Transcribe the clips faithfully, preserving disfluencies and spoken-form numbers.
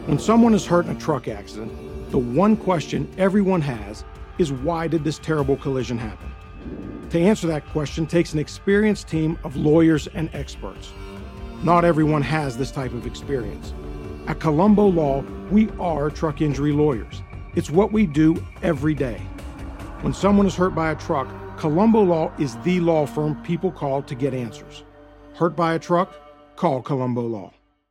When someone is hurt in a truck accident, the one question everyone has is, why did this terrible collision happen? To answer that question takes an experienced team of lawyers and experts. Not everyone has this type of experience. At Colombo Law, we are truck injury lawyers. It's what we do every day. When someone is hurt by a truck, Colombo Law is the law firm people call to get answers. Hurt by a truck? Call Colombo Law.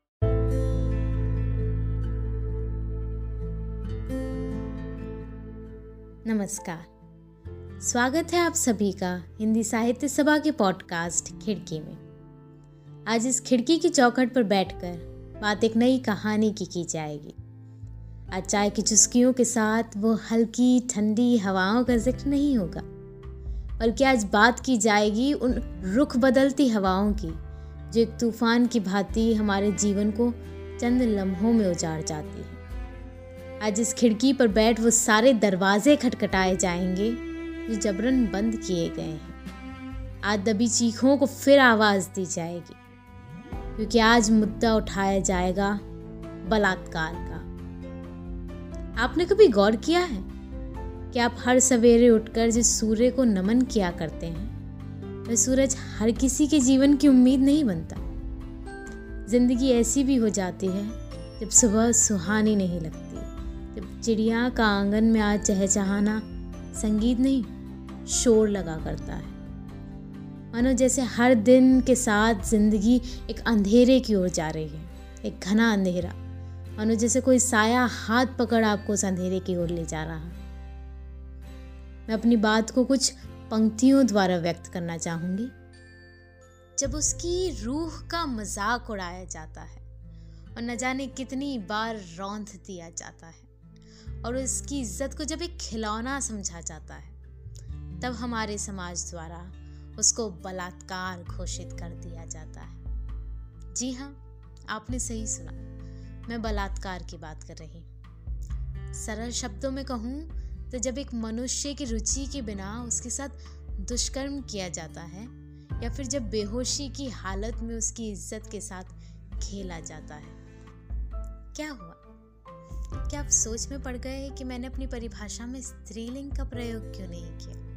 नमस्कार, स्वागत है आप सभी का हिंदी साहित्य सभा के podcast खिड़की में। आज इस खिड़की की चौखट पर बैठकर बात एक नई कहानी की की जाएगी। आज चाय की चुस्कियों के साथ वो हल्की ठंडी हवाओं का जिक्र नहीं होगा, बल्कि आज बात की जाएगी उन रुख बदलती हवाओं की जो एक तूफान की भांति हमारे जीवन को चंद लम्हों में उजाड़ जाती है। आज इस खिड़की पर बैठ वो सारे दरवाजे खटखटाए जाएंगे जो जबरन बंद किए गए हैं। आज दबी चीखों को फिर आवाज दी जाएगी, क्योंकि आज मुद्दा उठाया जाएगा बलात्कार का। आपने कभी गौर किया है कि आप हर सवेरे उठकर जिस सूर्य को नमन किया करते हैं, वह सूरज हर किसी के जीवन की उम्मीद नहीं बनता। जिंदगी ऐसी भी हो जाती है जब सुबह सुहानी नहीं लगती, जब चिड़िया का आंगन में आज चहचहाना संगीत नहीं शोर लगा करता है। मानो जैसे हर दिन के साथ जिंदगी एक अंधेरे की ओर जा रही है, एक घना अंधेरा। मानो जैसे कोई साया हाथ पकड़ आपको उस अंधेरे की ओर ले जा रहा। मैं अपनी बात को कुछ पंक्तियों द्वारा व्यक्त करना चाहूंगी। जब उसकी रूह का मजाक उड़ाया जाता है और न जाने कितनी बार रौंद दिया जाता है, और उसकी इज्जत को जब एक खिलौना समझा जाता है, तब हमारे समाज द्वारा उसको बलात्कार घोषित कर दिया जाता है। जी हाँ, आपने सही सुना, मैं बलात्कार की बात कर रही हूँ। सरल शब्दों में कहूँ तो जब एक मनुष्य की रुचि के बिना उसके साथ दुष्कर्म किया जाता है, या फिर जब बेहोशी की हालत में उसकी इज्जत के साथ खेला जाता है। क्या हुआ? क्या आप सोच में पड़ गए कि मैंने अपनी परिभाषा में स्त्रीलिंग का प्रयोग क्यों नहीं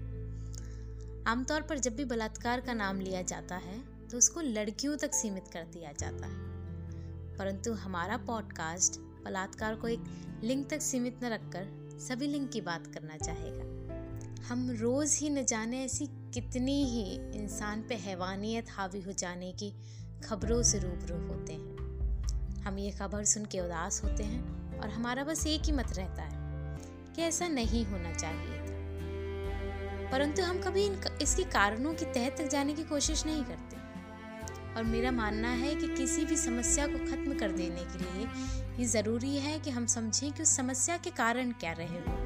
किया? आमतौर पर जब भी बलात्कार का नाम लिया जाता है तो उसको लड़कियों तक सीमित कर दिया जाता है, परंतु हमारा पॉडकास्ट बलात्कार को एक लिंग तक सीमित न रखकर सभी लिंग की बात करना चाहेगा। हम रोज ही न जाने ऐसी कितनी ही इंसान पे हैवानियत हावी हो जाने की खबरों से रूबरू होते हैं। हम ये खबर सुन के उदास होते हैं और हमारा बस एक ही मत रहता है कि ऐसा नहीं होना चाहिए था, परंतु हम कभी इन इसके कारणों की तह तक जाने की कोशिश नहीं करते। और मेरा मानना है कि किसी भी समस्या को खत्म कर देने के लिए ये जरूरी है कि हम समझें कि उस समस्या के कारण क्या रहे हो।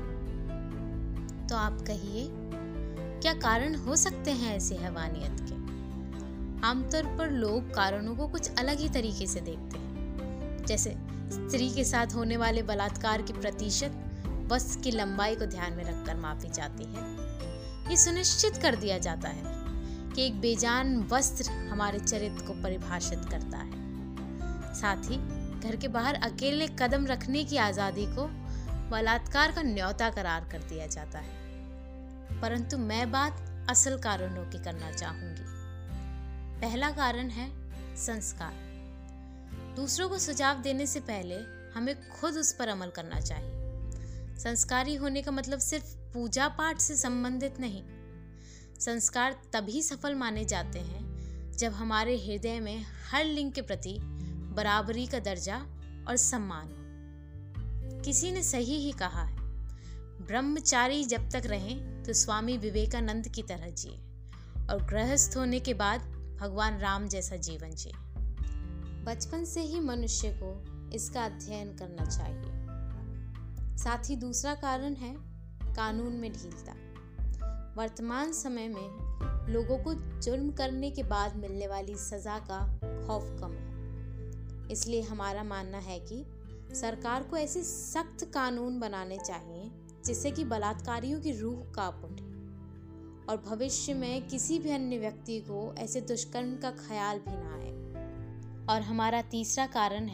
तो आप कहिए, क्या कारण हो सकते हैं ऐसी हैवानियत के? आमतौर पर लोग कारणों को कुछ अलग ही तरीके से देखते हैं। जैसे स्त्री के साथ होने वाले बलात्कार की प्रतिशत वस्त्र की लंबाई को ध्यान में रखकर मापी जाती है। ये सुनिश्चित कर दिया जाता है कि एक बेजान वस्त्र हमारे चरित्र को परिभाषित करता है। साथ ही घर के बाहर अकेले कदम रखने की आजादी को बलात्कार का न्योता करार कर दिया जाता है। परंतु मैं बात असल कारणों की करना चाहूंगी। पहला कारण है संस्कार। दूसरों को सुझाव देने से पहले हमें खुद उस पर अमल करना चाहिए। संस्कारी होने का मतलब सिर्फ पूजा पाठ से संबंधित नहीं। संस्कार तभी सफल माने जाते हैं जब हमारे हृदय में हर लिंग के प्रति बराबरी का दर्जा और सम्मान हो। किसी ने सही ही कहा है, ब्रह्मचारी जब तक रहें तो स्वामी विवेकानंद की तरह जिए, और गृहस्थ होने के बाद भगवान राम जैसा जीवन जिए। बचपन से ही मनुष्य को इसका अध्ययन करना चाहिए। साथ ही दूसरा कारण है कानून में ढीलता। वर्तमान समय में लोगों को जुर्म करने के बाद मिलने वाली सजा का खौफ कम है। इसलिए हमारा मानना है कि सरकार को ऐसे सख्त कानून बनाने चाहिए जिससे कि बलात्कारियों की रूह कांप उठे और भविष्य में किसी भी अन्य व्यक्ति को ऐसे दुष्कर्म का ख्याल भी ना आए। और हमारा तीसरा कारण है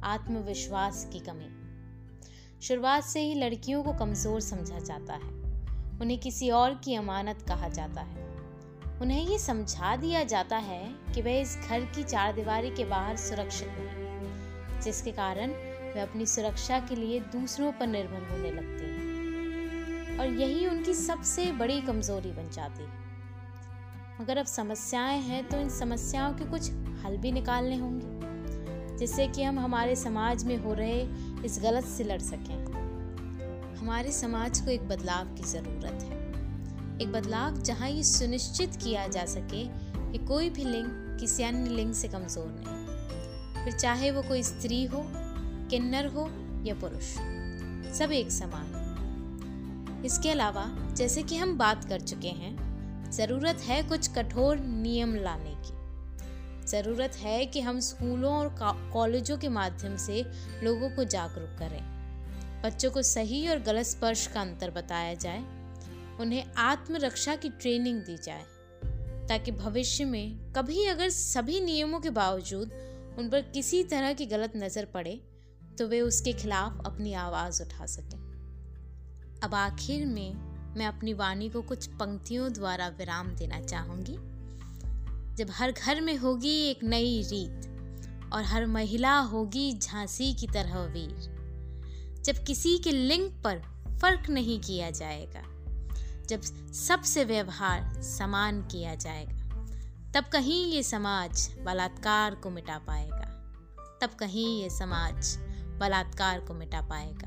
आत्मविश्वास की कमी। शुरुआत से ही लड़कियों को कमजोर समझा जाता है, उन्हें किसी और की अमानत कहा जाता है। उन्हें ये समझा दिया जाता है कि वे इस घर की चारदीवारी के बाहर सुरक्षित नहीं, जिसके कारण वे अपनी सुरक्षा के लिए दूसरों पर निर्भर होने लगती हैं और यही उनकी सबसे बड़ी कमजोरी बन जाती है। मगर अब समस्याएं हैं तो इन समस्याओं के कुछ हल भी निकालने होंगे, जिससे कि हम हमारे समाज में हो रहे इस गलत से लड़ सकें। हमारे समाज को एक बदलाव की ज़रूरत है, एक बदलाव जहां ये सुनिश्चित किया जा सके कि कोई भी लिंग किसी अन्य लिंग से कमज़ोर नहीं, फिर चाहे वो कोई स्त्री हो, किन्नर हो या पुरुष, सब एक समान। इसके अलावा जैसे कि हम बात कर चुके हैं, ज़रूरत है कुछ कठोर नियम लाने की। ज़रूरत है कि हम स्कूलों और कॉलेजों के माध्यम से लोगों को जागरूक करें, बच्चों को सही और गलत स्पर्श का अंतर बताया जाए, उन्हें आत्मरक्षा की ट्रेनिंग दी जाए, ताकि भविष्य में कभी अगर सभी नियमों के बावजूद उन पर किसी तरह की गलत नज़र पड़े तो वे उसके खिलाफ अपनी आवाज़ उठा सकें। अब आखिर में मैं अपनी वाणी को कुछ पंक्तियों द्वारा विराम देना चाहूँगी। जब हर घर में होगी एक नई रीत और हर महिला होगी झांसी की तरह वीर, जब किसी के लिंग पर फर्क नहीं किया जाएगा, जब सबसे व्यवहार समान किया जाएगा, तब कहीं ये समाज बलात्कार को मिटा पाएगा, तब कहीं ये समाज बलात्कार को मिटा पाएगा।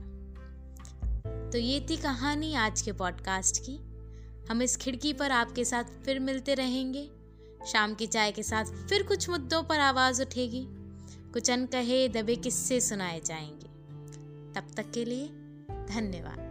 तो ये थी कहानी आज के पॉडकास्ट की। हम इस खिड़की पर आपके साथ फिर मिलते रहेंगे। शाम की चाय के साथ फिर कुछ मुद्दों पर आवाज़ उठेगी, कुछ अनकहे दबे किस्से सुनाए जाएंगे। तब तक के लिए धन्यवाद।